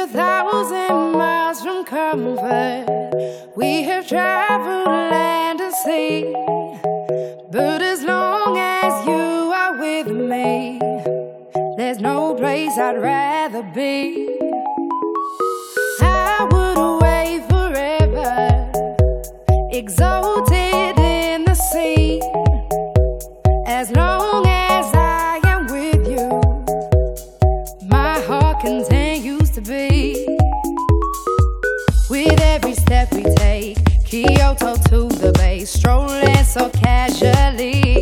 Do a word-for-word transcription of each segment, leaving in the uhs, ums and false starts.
thousand miles from comfort. We have traveled land and sea, but as long as you are with me, there's no place I'd rather be. I would away forever, exalted in the sea. As long as I am with you, my heart continues to beat. With every step we take, Kyoto to the bay, strolling so casually.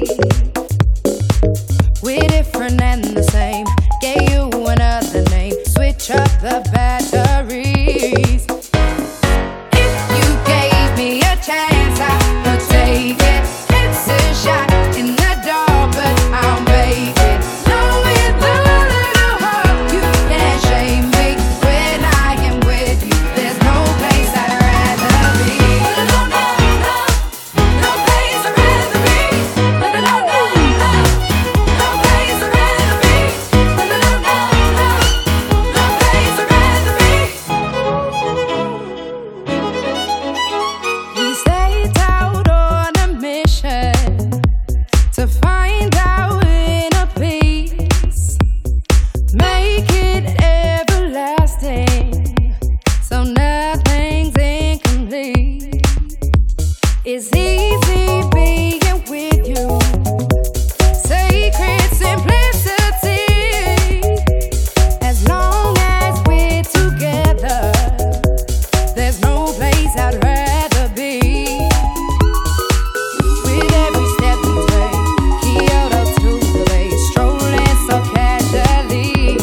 We're different and the same, gave you another name, switch up the batteries. If you gave me a chance, I would take it. It's a shot in the dark, but I'll make it. Knowing the little hope, you can't shame me. When I am with you, there's no place I'd rather be. No, no, no, no place I'd rather be. No, no, no, no, no place I'd rather be. No, no, no, no, no place I'd rather be. We stayed out on a mission to find our inner peace, make it everlasting, so nothing's incomplete. It's easy being with you, sacred simplicity. As long as we're together, there's no place I'd rather be. With every step we take, Kyoto to the bay, strolling so casually.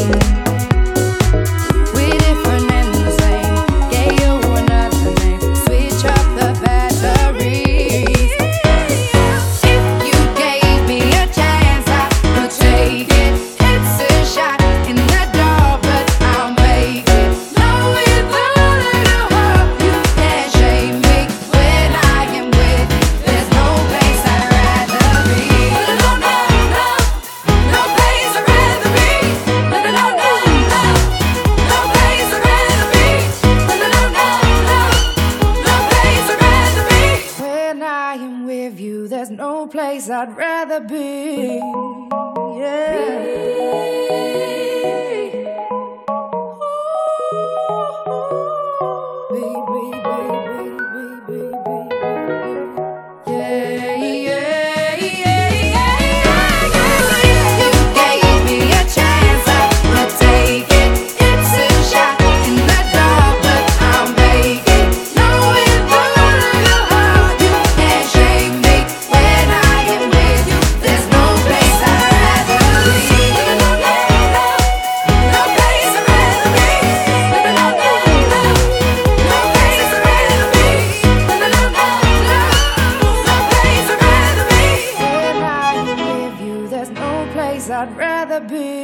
We're different and the same, gave you another name, switch up the batteries. If you gave me a chance, I would take it. It's a shot in the dark, but I'll make it. Knowing the little hope, you can't shame me. When I am with you, there's no place I'd rather be. No, no, no, no place I'd rather be. No, no, no, no, no place I'd rather be. No, no, no, no, no place I'd rather be. When I am with you, there's no place I'd rather be. I'd rather be.